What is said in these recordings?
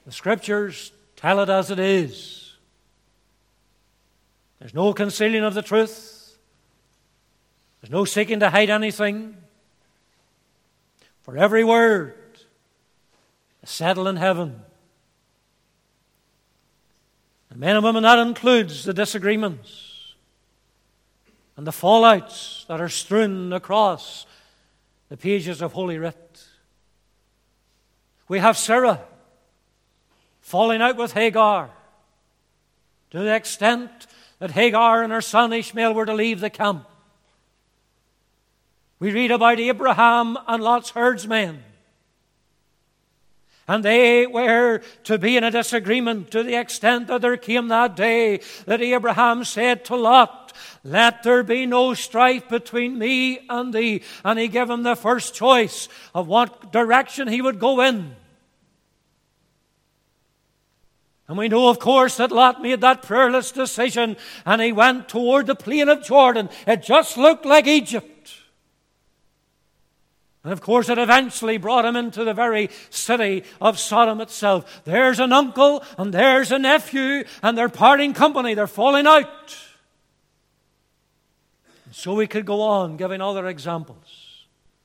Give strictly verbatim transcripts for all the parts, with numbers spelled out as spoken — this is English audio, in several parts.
The Scriptures tell it as it is. There's no concealing of the truth. There's no seeking to hide anything. For every word is settled in heaven. And men and women, that includes the disagreements and the fallouts that are strewn across the pages of Holy Writ. We have Sarah falling out with Hagar to the extent that Hagar and her son Ishmael were to leave the camp. We read about Abraham and Lot's herdsmen. And they were to be in a disagreement to the extent that there came that day that Abraham said to Lot, "Let there be no strife between me and thee." And he gave him the first choice of what direction he would go in. And we know, of course, that Lot made that prayerless decision and he went toward the plain of Jordan. It just looked like Egypt. And of course it eventually brought him into the very city of Sodom itself. There's an uncle and there's a nephew and they're parting company. They're falling out. And so we could go on giving other examples.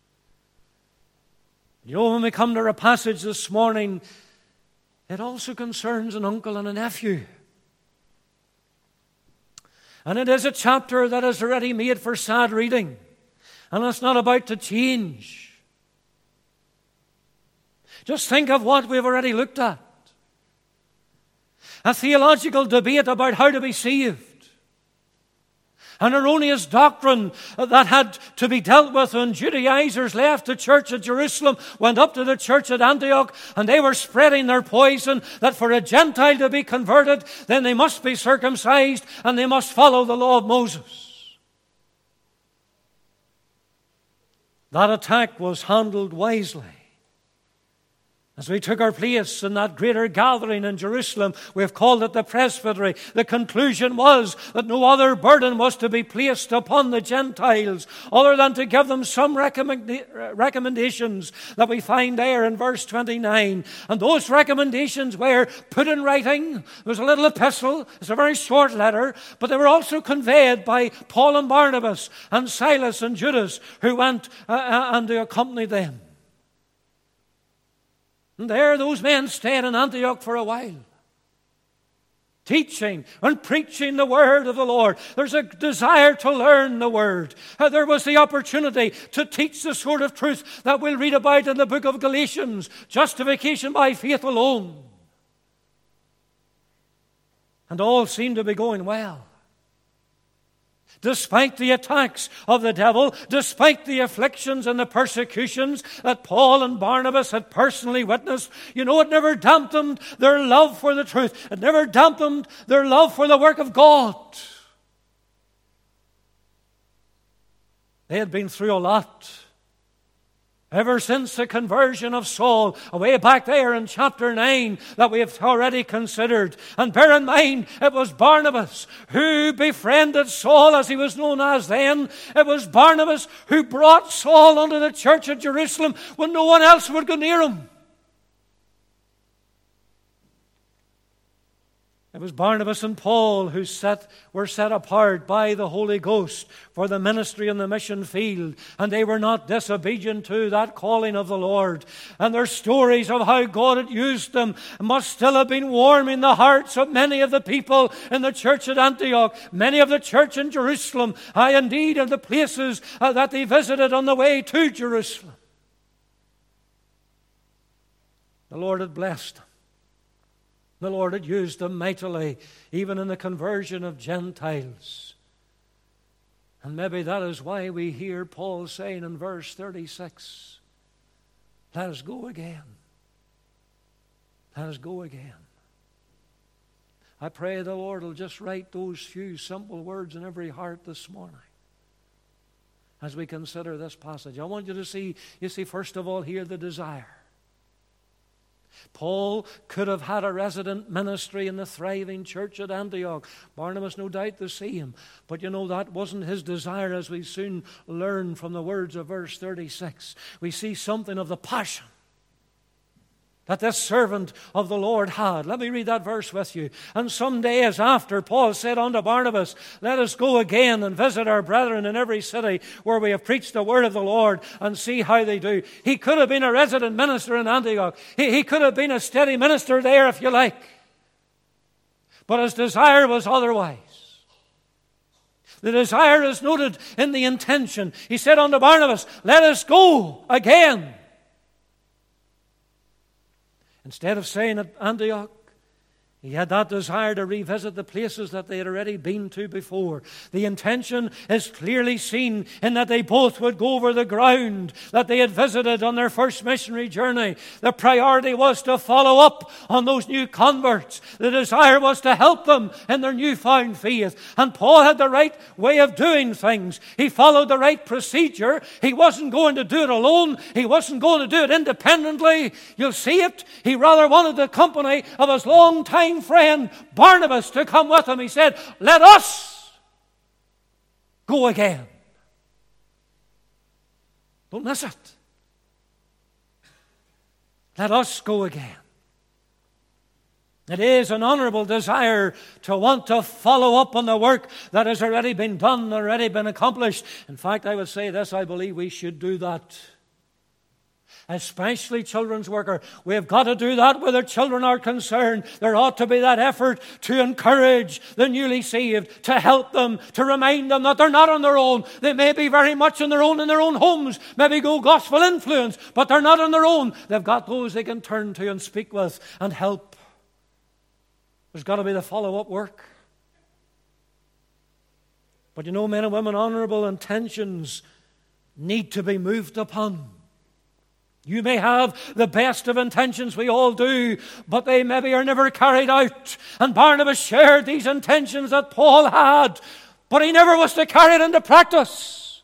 You know, when we come to our passage this morning, it also concerns an uncle and a nephew. And it is a chapter that is already made for sad reading. And it's not about to change. Just think of what we've already looked at. A theological debate about how to be saved. An erroneous doctrine that had to be dealt with when Judaizers left the church at Jerusalem, went up to the church at Antioch, and they were spreading their poison that for a Gentile to be converted, then they must be circumcised and they must follow the law of Moses. That attack was handled wisely. As we took our place in that greater gathering in Jerusalem, we've called it the presbytery. The conclusion was that no other burden was to be placed upon the Gentiles other than to give them some recommend- recommendations that we find there in verse twenty-nine. And those recommendations were put in writing. There was a little epistle. It's a very short letter, but they were also conveyed by Paul and Barnabas and Silas and Judas, who went uh, and accompanied them. And there those men stayed in Antioch for a while, teaching and preaching the word of the Lord. There's a desire to learn the word. Uh, there was the opportunity to teach the sort of truth that we'll read about in the book of Galatians, justification by faith alone. And all seemed to be going well. Despite the attacks of the devil, despite the afflictions and the persecutions that Paul and Barnabas had personally witnessed, you know, it never dampened their love for the truth. It never dampened their love for the work of God. They had been through a lot. Ever since the conversion of Saul, way back there in chapter nine that we have already considered. And bear in mind, it was Barnabas who befriended Saul as he was known as then. It was Barnabas who brought Saul unto the church at Jerusalem when no one else would go near him. It was Barnabas and Paul who set, were set apart by the Holy Ghost for the ministry in the mission field. And they were not disobedient to that calling of the Lord. And their stories of how God had used them must still have been warming the hearts of many of the people in the church at Antioch, many of the church in Jerusalem, aye, indeed, of the places uh, that they visited on the way to Jerusalem. The Lord had blessed them. The Lord had used them mightily, even in the conversion of Gentiles. And maybe that is why we hear Paul saying in verse thirty-six, let us go again. Let us go again. I pray the Lord will just write those few simple words in every heart this morning as we consider this passage. I want you to see, you see, first of all here, the desire. Paul could have had a resident ministry in the thriving church at Antioch. Barnabas, no doubt, the same. But you know, that wasn't his desire, as we soon learn from the words of verse thirty-six. We see something of the passion that this servant of the Lord had. Let me read that verse with you. And some days after, Paul said unto Barnabas, let us go again and visit our brethren in every city where we have preached the word of the Lord, and see how they do. He could have been a resident minister in Antioch. He, he could have been a steady minister there, if you like. But his desire was otherwise. The desire is noted in the intention. He said unto Barnabas, let us go again. Instead of saying at Antioch, he had that desire to revisit the places that they had already been to before. The intention is clearly seen in that they both would go over the ground that they had visited on their first missionary journey. The priority was to follow up on those new converts. The desire was to help them in their newfound faith. And Paul had the right way of doing things. He followed the right procedure. He wasn't going to do it alone. He wasn't going to do it independently. You'll see it. He rather wanted the company of his long-time friend Barnabas to come with him. He said, let us go again. Don't miss it. Let us go again. It is an honorable desire to want to follow up on the work that has already been done, already been accomplished. In fact, I would say this, I believe we should do that. Especially children's worker. We have got to do that where the children are concerned. There ought to be that effort to encourage the newly saved, to help them, to remind them that they're not on their own. They may be very much on their own in their own homes, maybe go gospel influence, but they're not on their own. They've got those they can turn to and speak with and help. There's got to be the follow-up work. But you know, men and women, honorable intentions need to be moved upon. You may have the best of intentions, we all do, but they maybe are never carried out. And Barnabas shared these intentions that Paul had, but he never was to carry it into practice.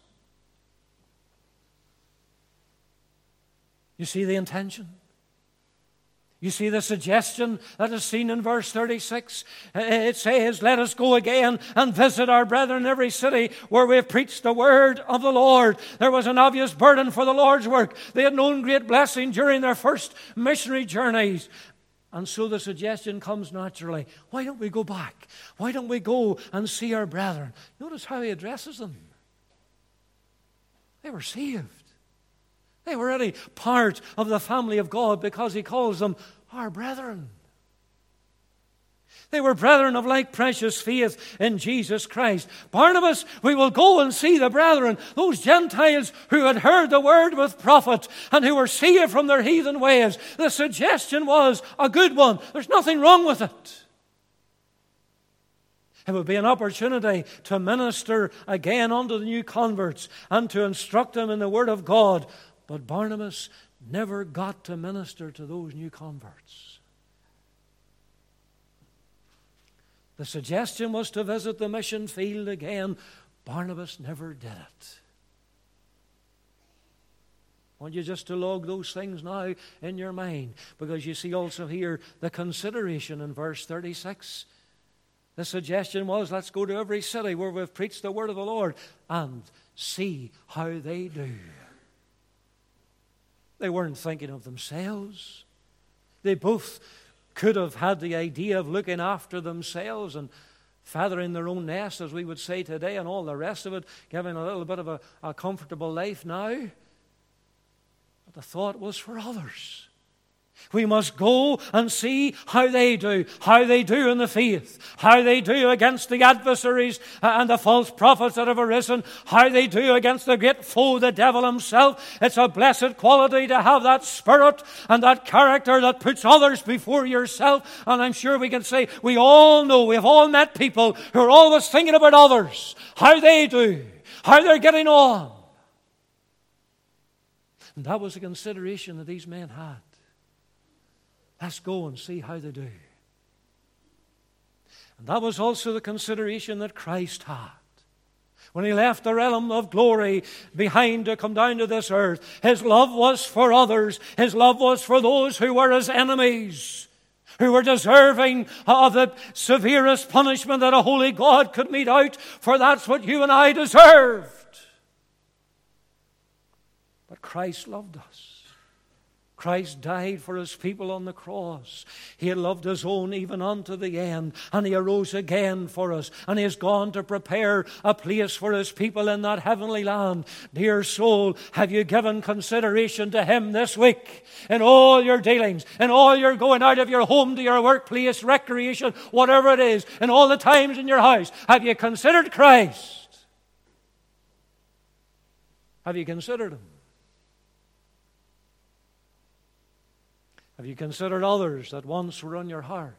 You see the intention? You see the suggestion that is seen in verse thirty-six? It says, let us go again and visit our brethren in every city where we have preached the word of the Lord. There was an obvious burden for the Lord's work. They had known great blessing during their first missionary journeys. And so the suggestion comes naturally. Why don't we go back? Why don't we go and see our brethren? Notice how he addresses them. They were saved. They were already part of the family of God because he calls them our brethren. They were brethren of like precious faith in Jesus Christ. Barnabas, we will go and see the brethren, those Gentiles who had heard the word with profit and who were saved from their heathen ways. The suggestion was a good one. There's nothing wrong with it. It would be an opportunity to minister again unto the new converts and to instruct them in the word of God. But Barnabas never got to minister to those new converts. The suggestion was to visit the mission field again. Barnabas never did it. I want you just to log those things now in your mind, because you see also here the consideration in verse thirty-six. The suggestion was, let's go to every city where we've preached the word of the Lord and see how they do. They weren't thinking of themselves. They both could have had the idea of looking after themselves and feathering their own nest, as we would say today, and all the rest of it, giving a little bit of a, a comfortable life now. But the thought was for others. We must go and see how they do, how they do in the faith, how they do against the adversaries and the false prophets that have arisen, how they do against the great foe, the devil himself. It's a blessed quality to have that spirit and that character that puts others before yourself. And I'm sure we can say, we all know, we've all met people who are always thinking about others, how they do, how they're getting on. And that was a consideration that these men had. Let's go and see how they do. And that was also the consideration that Christ had. When he left the realm of glory behind to come down to this earth, his love was for others. His love was for those who were his enemies, who were deserving of the severest punishment that a holy God could mete out, for that's what you and I deserved. But Christ loved us. Christ died for His people on the cross. He had loved His own even unto the end, and He arose again for us, and He has gone to prepare a place for His people in that heavenly land. Dear soul, have you given consideration to Him this week? In all your dealings, in all your going out of your home to your workplace, recreation, whatever it is, in all the times in your house, have you considered Christ? Have you considered Him? Have you considered others that once were on your heart?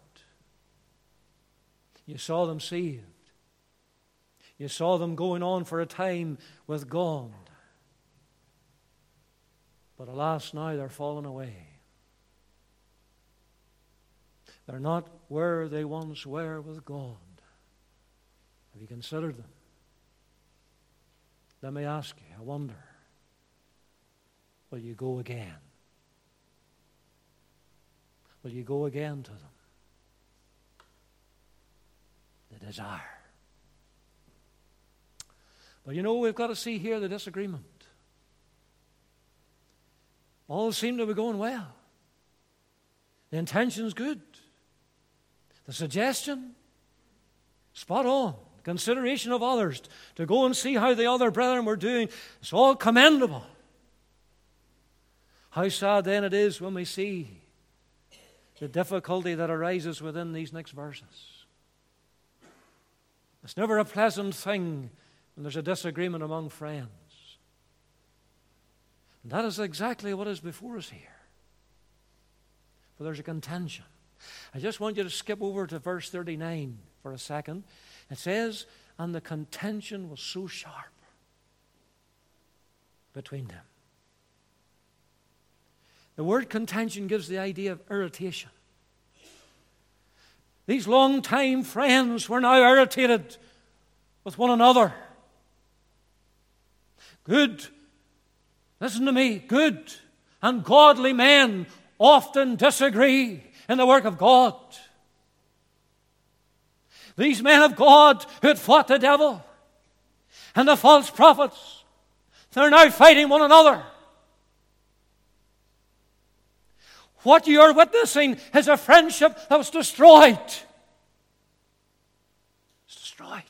You saw them saved. You saw them going on for a time with God. But alas, now they're fallen away. They're not where they once were with God. Have you considered them? Let me ask you, I wonder, will you go again? Will you go again to them? The desire. But you know, we've got to see here the disagreement. All seem to be going well. The intention's good. The suggestion, spot on. Consideration of others, to go and see how the other brethren were doing, it's all commendable. How sad then it is when we see the difficulty that arises within these next verses. It's never a pleasant thing when there's a disagreement among friends. And that is exactly what is before us here. For there's a contention. I just want you to skip over to verse thirty-nine for a second. It says, and the contention was so sharp between them. The word contention gives the idea of irritation. These long-time friends were now irritated with one another. Good, listen to me, good and godly men often disagree in the work of God. These men of God who had fought the devil and the false prophets, they're now fighting one another. What you are witnessing is a friendship that was destroyed. It's destroyed.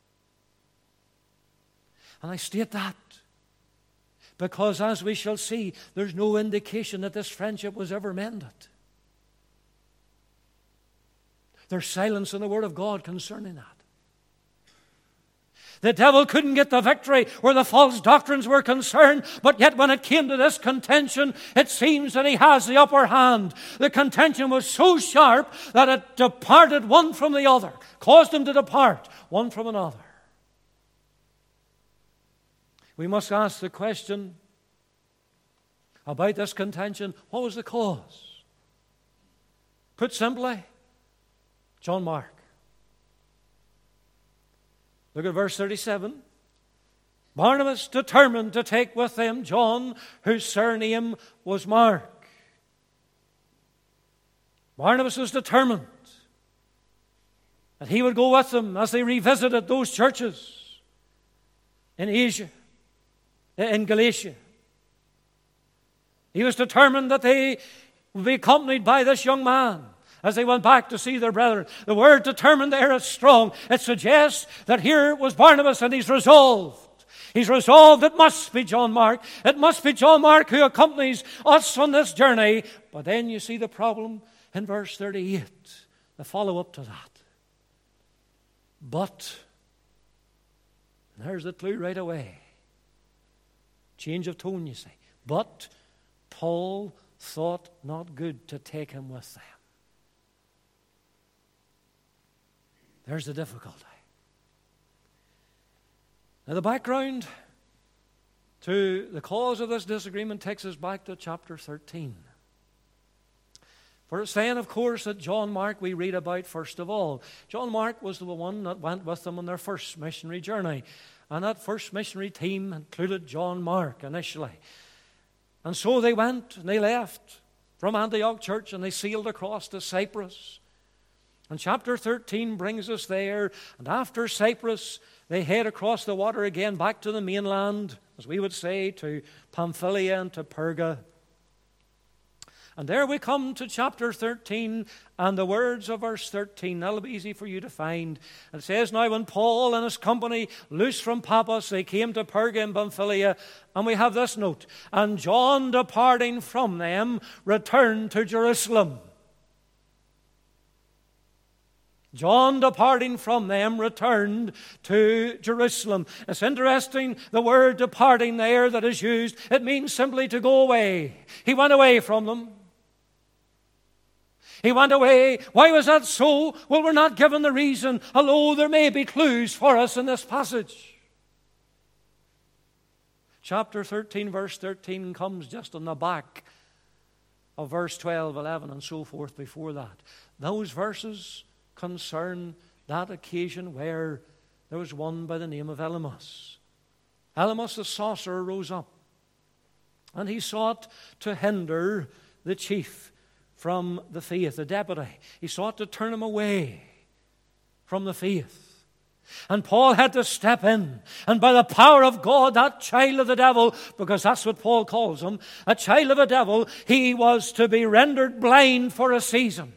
And I state that because, as we shall see, there's no indication that this friendship was ever mended. There's silence in the Word of God concerning that. The devil couldn't get the victory where the false doctrines were concerned, but yet when it came to this contention, it seems that he has the upper hand. The contention was so sharp that it departed one from the other, caused them to depart one from another. We must ask the question about this contention, what was the cause? Put simply, John Mark. Look at verse thirty-seven. Barnabas determined to take with them John, whose surname was Mark. Barnabas was determined that he would go with them as they revisited those churches in Asia, in Galatia. He was determined that they would be accompanied by this young man as they went back to see their brethren. The word determined there is strong. It suggests that here was Barnabas and he's resolved. He's resolved it must be John Mark. It must be John Mark who accompanies us on this journey. But then you see the problem in verse thirty-eight, the follow-up to that. But, and there's the clue right away. Change of tone, you see. But Paul thought not good to take him with them. There's the difficulty. Now, the background to the cause of this disagreement takes us back to chapter thirteen. For it's then, of course, that John Mark we read about first of all. John Mark was the one that went with them on their first missionary journey. And that first missionary team included John Mark initially. And so they went and they left from Antioch Church and they sailed across to Cyprus. And chapter thirteen brings us there. And after Cyprus, they head across the water again back to the mainland, as we would say, to Pamphylia and to Perga. And there we come to chapter thirteen and the words of verse thirteen. That'll be easy for you to find. It says, "Now when Paul and his company loosed from Paphos, they came to Perga in Pamphylia." And we have this note, "And John, departing from them, returned to Jerusalem." John, departing from them, returned to Jerusalem. It's interesting, the word departing there that is used, it means simply to go away. He went away from them. He went away. Why was that so? Well, we're not given the reason, although there may be clues for us in this passage. Chapter thirteen, verse thirteen comes just on the back of verse twelve, eleven, and so forth before that. Those verses concern that occasion where there was one by the name of Elymas. Elymas the sorcerer rose up, and he sought to hinder the chief from the faith, the deputy. He sought to turn him away from the faith. And Paul had to step in, and by the power of God, that child of the devil, because that's what Paul calls him, a child of the devil, he was to be rendered blind for a season.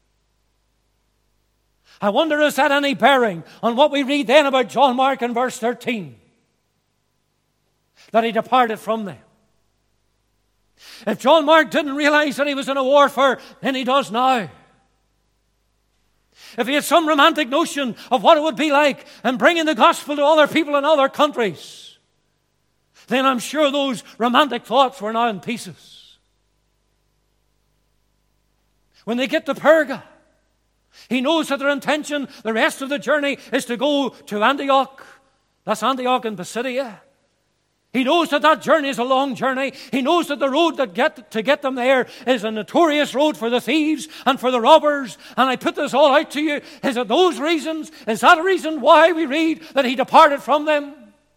I wonder, is that any bearing on what we read then about John Mark in verse thirteen? That he departed from them. If John Mark didn't realize that he was in a warfare, then he does now. If he had some romantic notion of what it would be like in bringing the gospel to other people in other countries, then I'm sure those romantic thoughts were now in pieces. When they get to Perga, he knows that their intention, the rest of the journey, is to go to Antioch. That's Antioch in Pisidia. He knows that that journey is a long journey. He knows that the road that get, to get them there is a notorious road for the thieves and for the robbers. And I put this all out to you. Is it those reasons? Is that a reason why we read that he departed from them?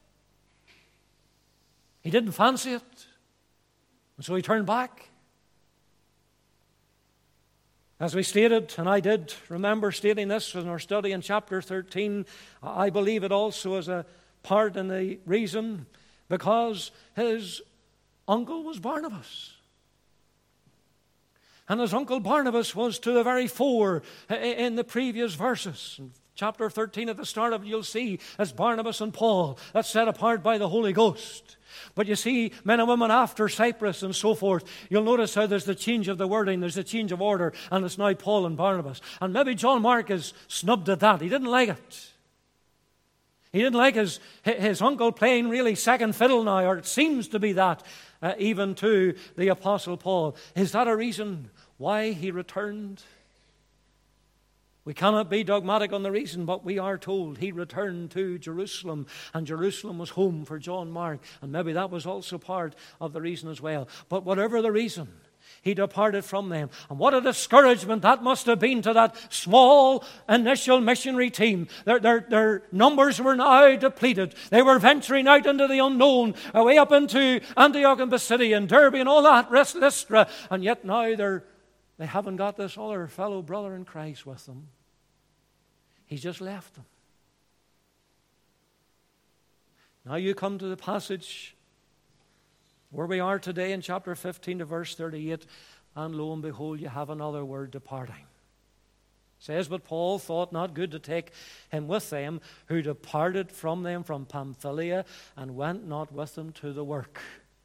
He didn't fancy it. And so he turned back. As we stated, and I did remember stating this in our study in chapter thirteen, I believe it also is a part in the reason because his uncle was Barnabas. And his uncle Barnabas was to the very fore in the previous verses. In chapter thirteen, at the start of it, you'll see as Barnabas and Paul, that's set apart by the Holy Ghost. But you see, men and women after Cyprus and so forth, you'll notice how there's the change of the wording, there's a change of order, and it's now Paul and Barnabas. And maybe John Mark is snubbed at that. He didn't like it. He didn't like his, his uncle playing really second fiddle now, or it seems to be that, uh, even to the Apostle Paul. Is that a reason why he returned? We cannot be dogmatic on the reason, but we are told he returned to Jerusalem, and Jerusalem was home for John Mark, and maybe that was also part of the reason as well. But whatever the reason, he departed from them. And what a discouragement that must have been to that small initial missionary team. Their, their, their numbers were now depleted. They were venturing out into the unknown, away up into Antioch and Pisidia and Derbe and all that, Lystra, and yet now they're, they haven't got this other fellow brother in Christ with them. He's just left them. Now you come to the passage where we are today in chapter fifteen to verse thirty-eight, and lo and behold, you have another word, departing. It says, but Paul thought not good to take him with them, who departed from them from Pamphylia, and went not with them to the work.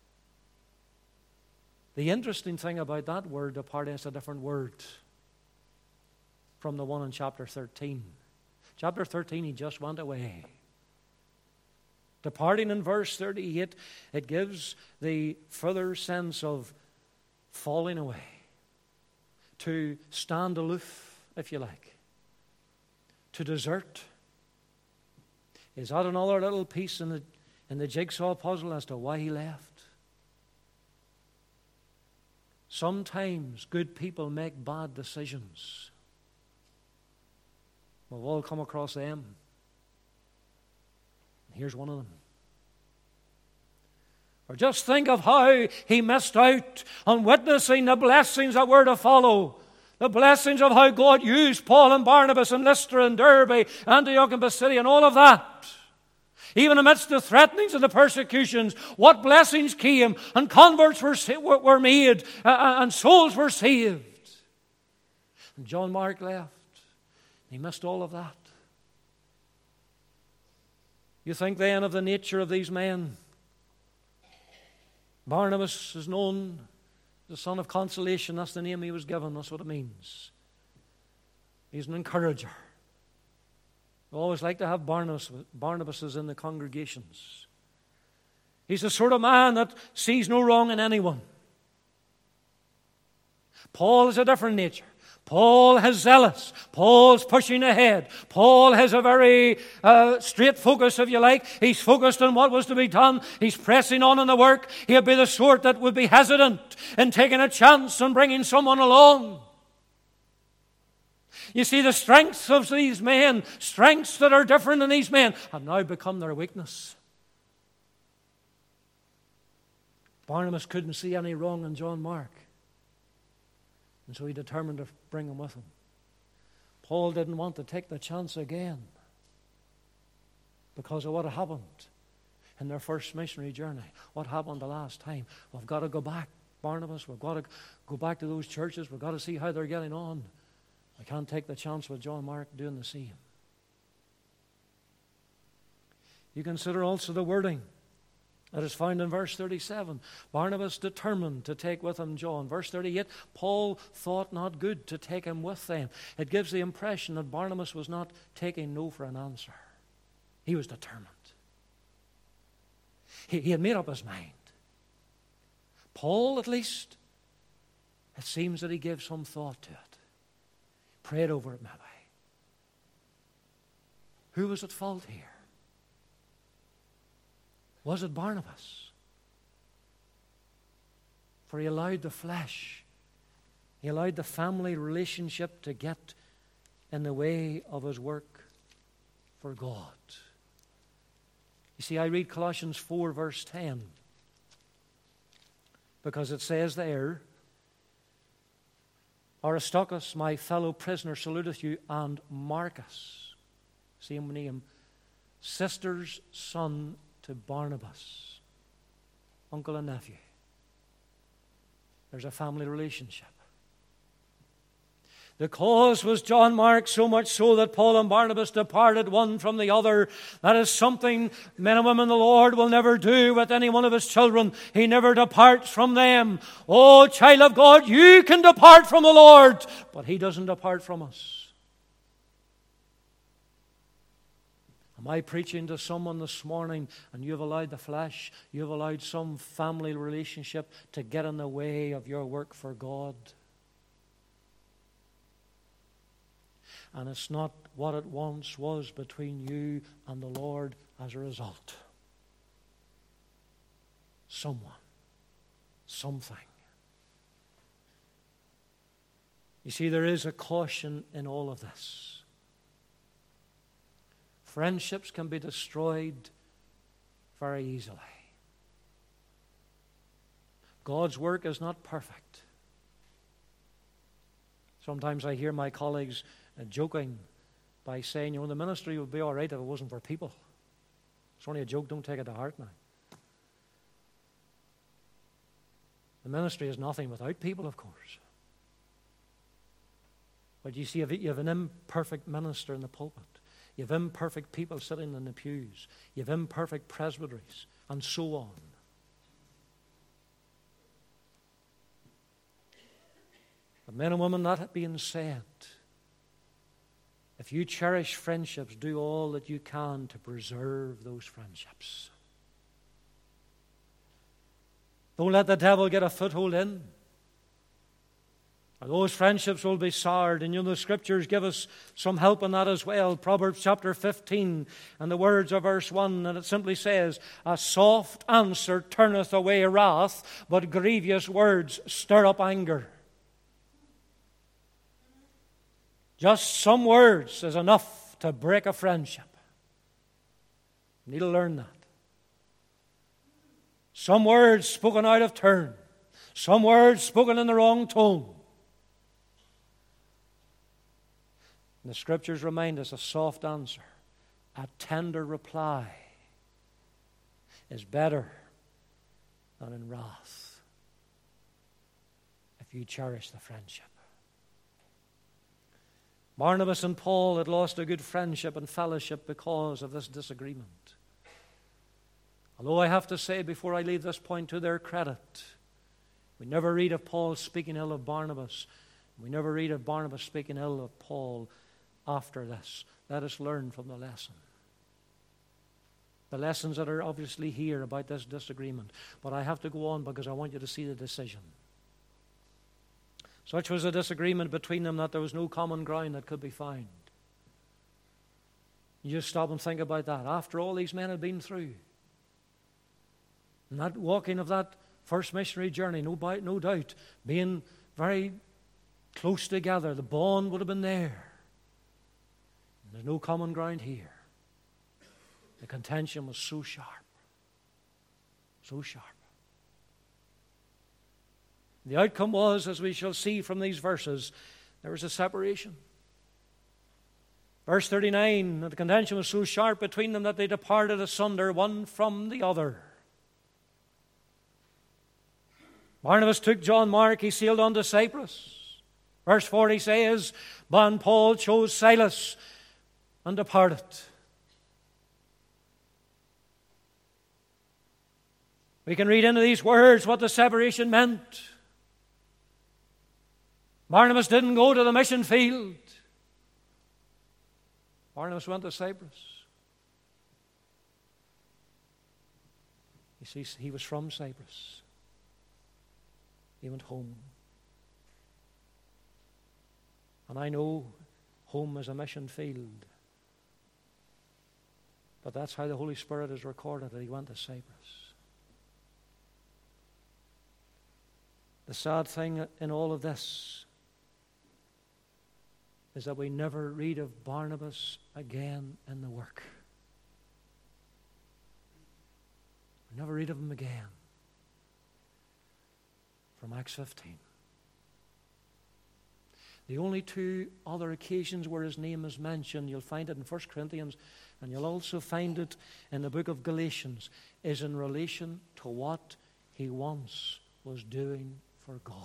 The interesting thing about that word, departing, is a different word from the one in chapter thirteen. Chapter thirteen, he just went away. Departing in verse thirty-eight, it gives the further sense of falling away, to stand aloof, if you like, to desert. Is that another little piece in the, in the jigsaw puzzle as to why he left? Sometimes good people make bad decisions. We've all come across them. Here's one of them. Or just think of how he missed out on witnessing the blessings that were to follow. The blessings of how God used Paul and Barnabas and Lystra and Derbe, Antioch and Pisidia and all of that. Even amidst the threatenings and the persecutions, what blessings came, and converts were, were made, uh, and souls were saved. And John Mark left. He missed all of that. You think then of the nature of these men. Barnabas is known as the son of consolation. That's the name he was given. That's what it means. He's an encourager. We always like to have Barnabas, Barnabases in the congregations. He's the sort of man that sees no wrong in anyone. Paul is a different nature. Paul is zealous. Paul's pushing ahead. Paul has a very uh, straight focus, if you like. He's focused on what was to be done. He's pressing on in the work. He'd be the sort that would be hesitant in taking a chance on bringing someone along. You see, the strengths of these men, strengths that are different in these men, have now become their weakness. Barnabas couldn't see any wrong in John Mark. And so he determined to bring him with him. Paul didn't want to take the chance again because of what had happened in their first missionary journey. What happened the last time? We've got to go back, Barnabas. We've got to go back to those churches. We've got to see how they're getting on. I can't take the chance with John Mark doing the same. You consider also the wording that is found in verse thirty-seven. Barnabas determined to take with him John. Verse thirty-eight, Paul thought not good to take him with them. It gives the impression that Barnabas was not taking no for an answer. He was determined. He, he had made up his mind. Paul, at least, it seems that he gave some thought to it. Prayed over it maybe. Who was at fault here? Was it Barnabas? For he allowed the flesh, he allowed the family relationship to get in the way of his work for God. You see, I read Colossians four, verse ten, because it says there, Aristarchus, my fellow prisoner, saluteth you, and Marcus, same name, sister's son to Barnabas, uncle and nephew. There's a family relationship. The cause was John Mark, so much so that Paul and Barnabas departed one from the other. That is something men and women the Lord will never do with any one of his children. He never departs from them. Oh, child of God, you can depart from the Lord, but he doesn't depart from us. Am I preaching to someone this morning and you've allowed the flesh, you've allowed some family relationship to get in the way of your work for God? And it's not what it once was between you and the Lord as a result. Someone, something. You see, there is a caution in all of this. Friendships can be destroyed very easily. God's work is not perfect. Sometimes I hear my colleagues uh, joking by saying, you know, the ministry would be all right if it wasn't for people. It's only a joke, don't take it to heart now. The ministry is nothing without people, of course. But you see, you have an imperfect minister in the pulpit. You have imperfect people sitting in the pews. You have imperfect presbyteries, and so on. But men and women, that being said, if you cherish friendships, do all that you can to preserve those friendships. Don't let the devil get a foothold in. Those friendships will be soured, and you know the Scriptures give us some help in that as well. Proverbs chapter fifteen, and the words of verse one, and it simply says, a soft answer turneth away wrath, but grievous words stir up anger. Just some words is enough to break a friendship. You need to learn that. Some words spoken out of turn, some words spoken in the wrong tone. And the Scriptures remind us a soft answer, a tender reply is better than in wrath if you cherish the friendship. Barnabas and Paul had lost a good friendship and fellowship because of this disagreement. Although I have to say before I leave this point, to their credit, we never read of Paul speaking ill of Barnabas. We never read of Barnabas speaking ill of Paul after this. Let us learn from the lesson. The lessons that are obviously here about this disagreement. But I have to go on because I want you to see the decision. Such was a disagreement between them that there was no common ground that could be found. You just stop and think about that. After all these men had been through, and that walking of that first missionary journey, no, no doubt, being very close together, the bond would have been there. And there's no common ground here. The contention was so sharp. So sharp. The outcome was, as we shall see from these verses, there was a separation. Verse thirty-nine, the contention was so sharp between them that they departed asunder one from the other. Barnabas took John Mark, he sailed on to Cyprus. Verse forty says, and Paul chose Silas and departed. We can read into these words what the separation meant. Barnabas didn't go to the mission field. Barnabas went to Cyprus. You see, he was from Cyprus. He went home. And I know home is a mission field. But that's how the Holy Spirit is recorded, that he went to Cyprus. The sad thing in all of this is that we never read of Barnabas again in the work. We never read of him again. From Acts fifteen. The only two other occasions where his name is mentioned, you'll find it in First Corinthians, and you'll also find it in the book of Galatians, is in relation to what he once was doing for God.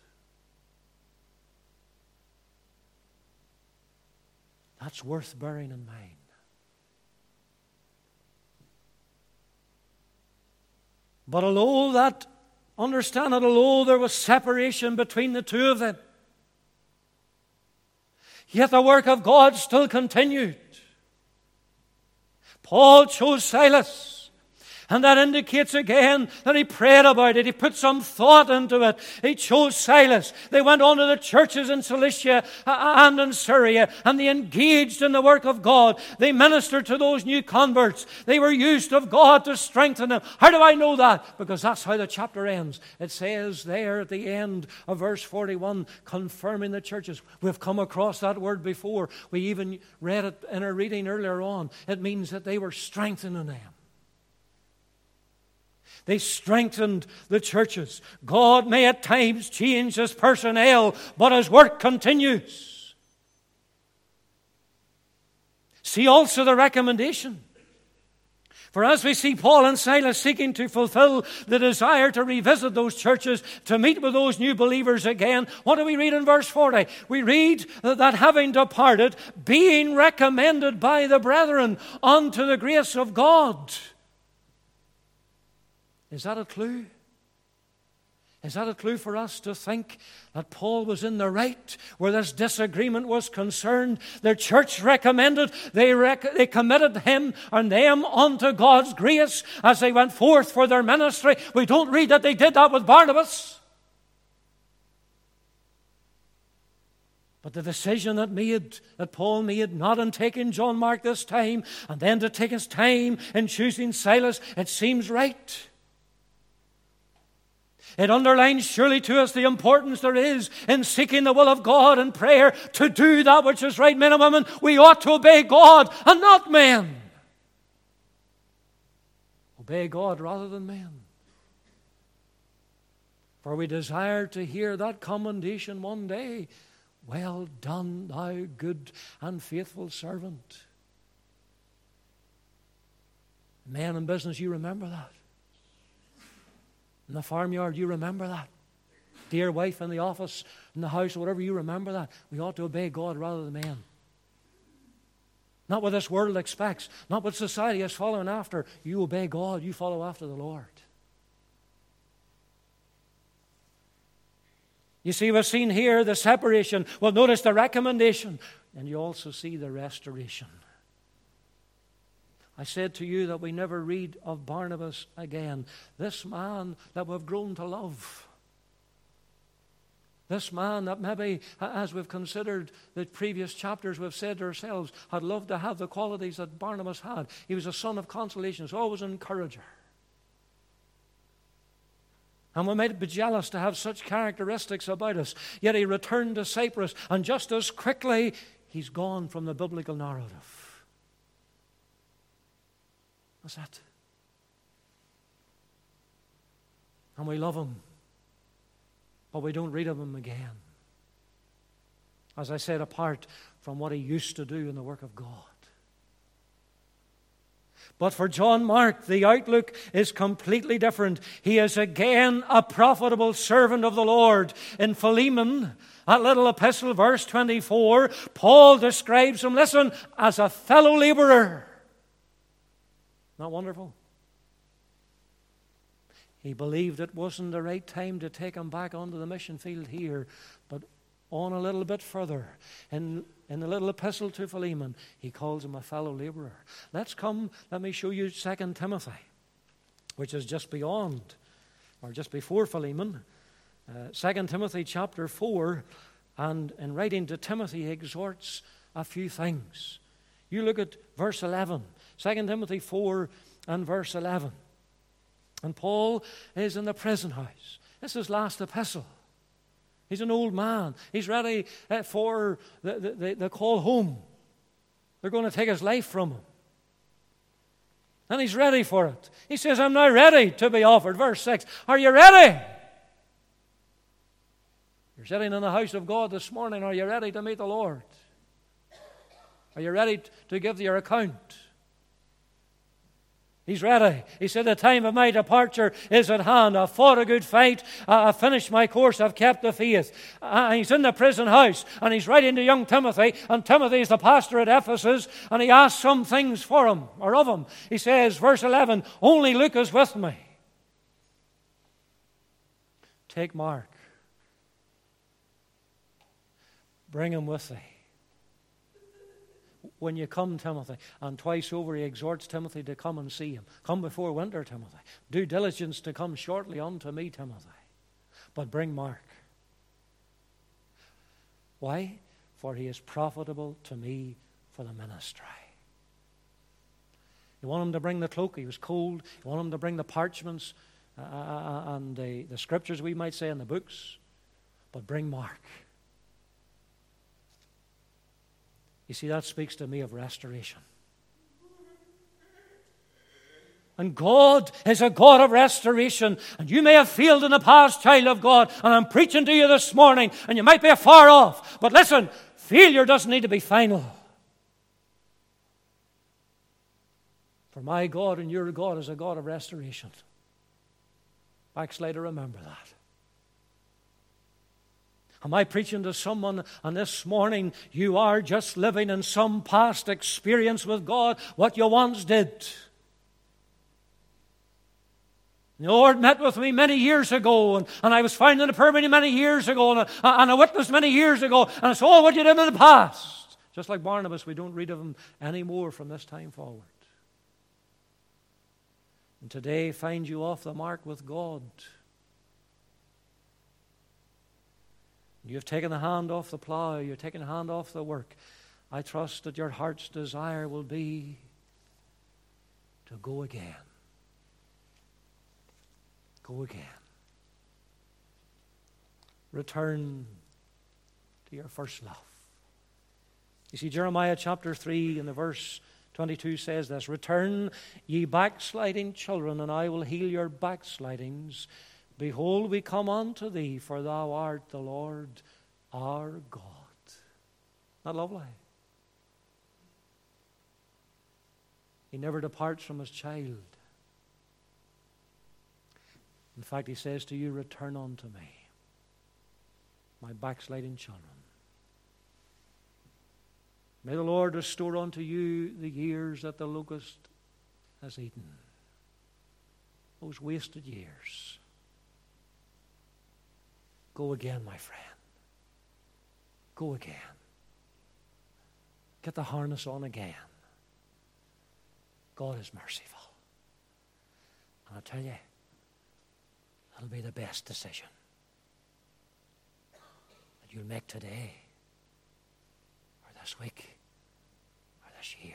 That's worth bearing in mind. But although that, understand that although there was separation between the two of them, yet the work of God still continued. Paul chose Silas. And that indicates again that he prayed about it. He put some thought into it. He chose Silas. They went on to the churches in Cilicia and in Syria, and they engaged in the work of God. They ministered to those new converts. They were used of God to strengthen them. How do I know that? Because that's how the chapter ends. It says there at the end of verse forty-one, confirming the churches. We've come across that word before. We even read it in our reading earlier on. It means that they were strengthening them. They strengthened the churches. God may at times change his personnel, but his work continues. See also the recommendation. For as we see Paul and Silas seeking to fulfill the desire to revisit those churches, to meet with those new believers again, what do we read in verse forty? We read that having departed, being recommended by the brethren unto the grace of God. Is that a clue? Is that a clue for us to think that Paul was in the right where this disagreement was concerned? Their church recommended, they, rec- they committed him and them unto God's grace as they went forth for their ministry. We don't read that they did that with Barnabas. But the decision that made, that Paul made, not in taking John Mark this time, and then to take his time in choosing Silas, it seems right. It underlines surely to us the importance there is in seeking the will of God in prayer to do that which is right. Men and women, we ought to obey God and not men. Obey God rather than men. For we desire to hear that commendation one day. Well done, thou good and faithful servant. Men in business, you remember that. In the farmyard, you remember that. Dear wife in the office, in the house, whatever, you remember that. We ought to obey God rather than men. Not what this world expects, not what society is following after. You obey God, you follow after the Lord. You see, we've seen here the separation. Well, notice the recommendation. And you also see the restoration. I said to you that we never read of Barnabas again. This man that we've grown to love. This man that maybe, as we've considered the previous chapters, we've said to ourselves, had loved to have the qualities that Barnabas had. He was a son of consolation. He was always an encourager. And we might be jealous to have such characteristics about us. Yet he returned to Cyprus, and just as quickly, he's gone from the biblical narrative. That's it. And we love him, but we don't read of him again. As I said, apart from what he used to do in the work of God. But for John Mark, the outlook is completely different. He is again a profitable servant of the Lord. In Philemon, that little epistle, verse twenty-four, Paul describes him, listen, as a fellow laborer. Not wonderful? He believed it wasn't the right time to take him back onto the mission field here, but on a little bit further, in, in the little epistle to Philemon, he calls him a fellow laborer. Let's come, let me show you Second Timothy, which is just beyond, or just before Philemon. Uh, Second Timothy chapter four, and in writing to Timothy, he exhorts a few things. You look at verse eleven, Second Timothy four and verse eleven. And Paul is in the prison house. This is his last epistle. He's an old man. He's ready for the, the, the call home. They're going to take his life from him. And he's ready for it. He says, I'm now ready to be offered. Verse six, are you ready? You're sitting in the house of God this morning. Are you ready to meet the Lord? Are you ready to give your account? He's ready. He said, the time of my departure is at hand. I've fought a good fight. I've finished my course. I've kept the faith. Uh, he's in the prison house, and he's writing to young Timothy, and Timothy is the pastor at Ephesus, and he asks some things for him, or of him. He says, verse eleven, only Luke is with me. Take Mark. Bring him with thee. When you come, Timothy, and twice over he exhorts Timothy to come and see him. Come before winter, Timothy. Do diligence to come shortly unto me, Timothy. But bring Mark. Why? For he is profitable to me for the ministry. You want him to bring the cloak? He was cold. You want him to bring the parchments uh, and the, the scriptures, we might say, and the books. But bring Mark. You see, that speaks to me of restoration. And God is a God of restoration. And you may have failed in the past, child of God, and I'm preaching to you this morning, and you might be far off. But listen, failure doesn't need to be final. For my God and your God is a God of restoration. Backslider, remember that. Am I preaching to someone, and this morning you are just living in some past experience with God, what you once did? The Lord met with me many years ago, and, and I was found in a prayer meeting many years ago, and I, and I witnessed many years ago, and it's all what you did in the past. Just like Barnabas, we don't read of him anymore from this time forward. And today, find you off the mark with God. You've taken the hand off the plow. You've taken the hand off the work. I trust that your heart's desire will be to go again. Go again. Return to your first love. You see, Jeremiah chapter three and the verse twenty-two says this, return, ye backsliding children, and I will heal your backslidings. Behold, we come unto thee, for thou art the Lord our God. Isn't that lovely? He never departs from his child. In fact, he says to you, return unto me, my backsliding children. May the Lord restore unto you the years that the locust has eaten, those wasted years. Go again, my friend. Go again. Get the harness on again. God is merciful. And I tell you, it'll be the best decision that you'll make today, or this week, or this year,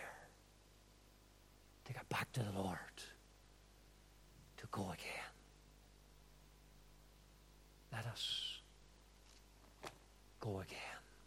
to get back to the Lord, to go again. Let us go again.